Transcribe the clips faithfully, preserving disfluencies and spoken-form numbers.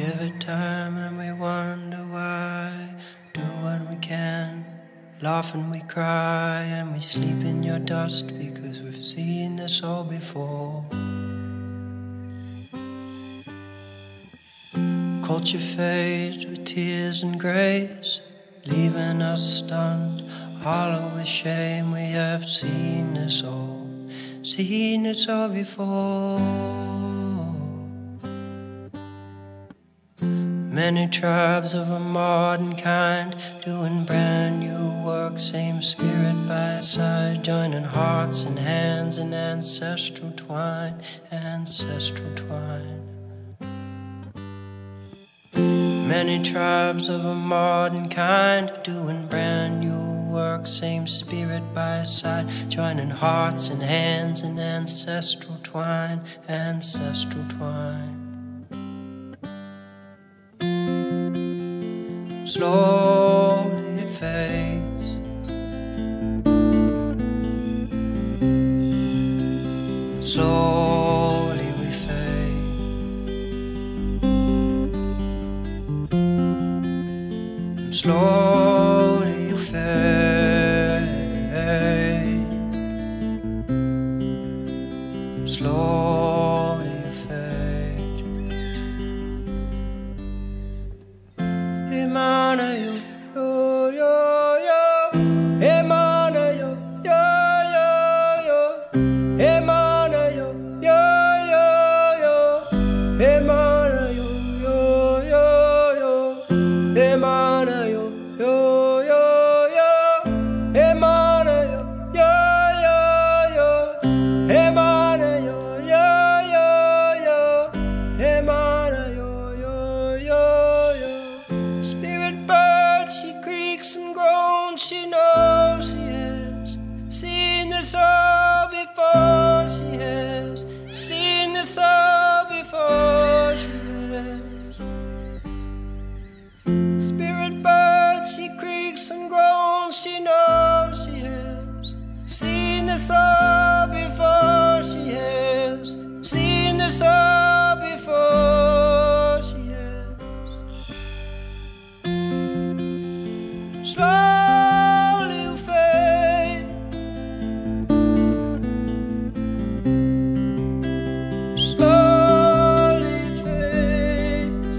give it time and we wonder why. Do what we can, laugh and we cry, and we sleep in your dust because we've seen this all before. Culture fades with tears and grace, leaving us stunned, hollow with shame. We have seen this all, seen this all before. Many tribes of a modern kind, doing brand new work, same spirit by side, joining hearts and hands in ancestral twine, ancestral twine. Many tribes of a modern kind, doing brand new work, same spirit by side, joining hearts and hands in ancestral twine, ancestral twine. Slowly it fades, and slowly we fade, and slowly you fade, and slowly you fade. Emana yo, yo, yo, yo. Emana yo, yo, yo, yo. Emana yo, yo, yo, yo. Emana yo, yo, yo, yo. Emana yo, yo, yo, yo. Emana yo, yo, yo, yo. Emana yo, yo, yo, yo. Emana yo, yo, yo, yo. Spirit bird, she creaks and groans, she knows she has seen this all before. She has seen this all before. She has. Spirit bird, she creaks and groans, she knows she has seen this all before. She has seen this all before. She has. Slowly you fade, slowly it fades,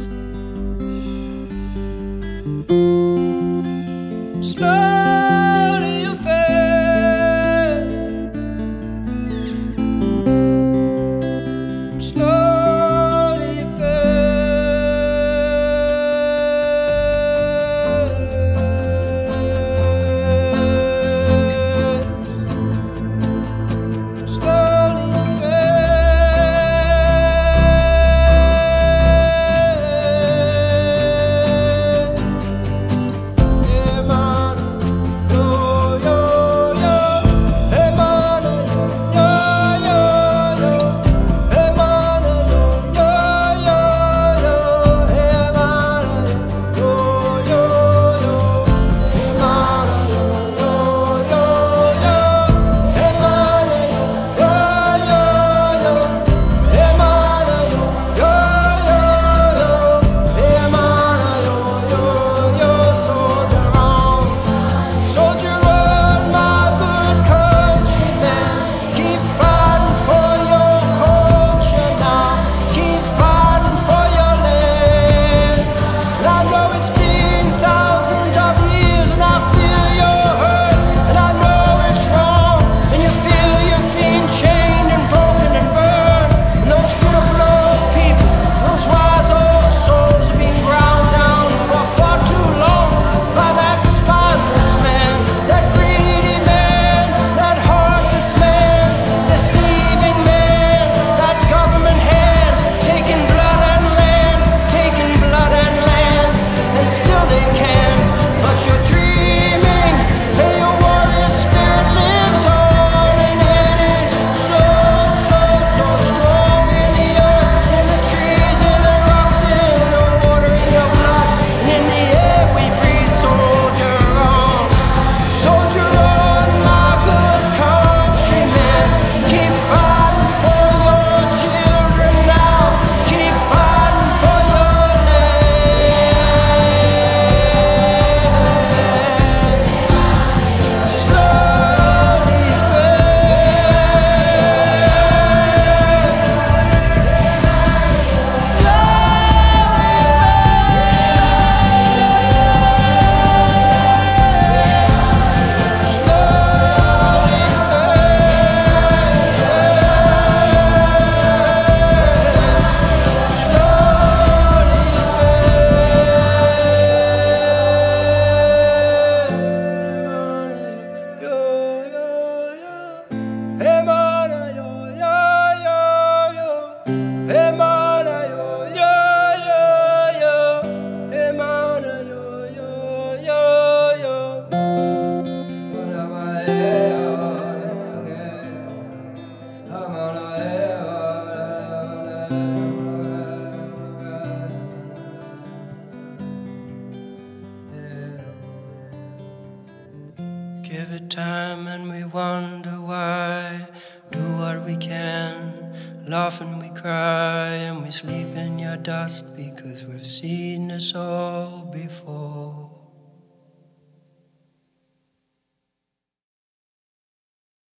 slowly you fade, slowly you fade. Emana Give it time and we wonder why. Do what we can, laugh and we cry, and we sleep in your dust because we've seen this all before.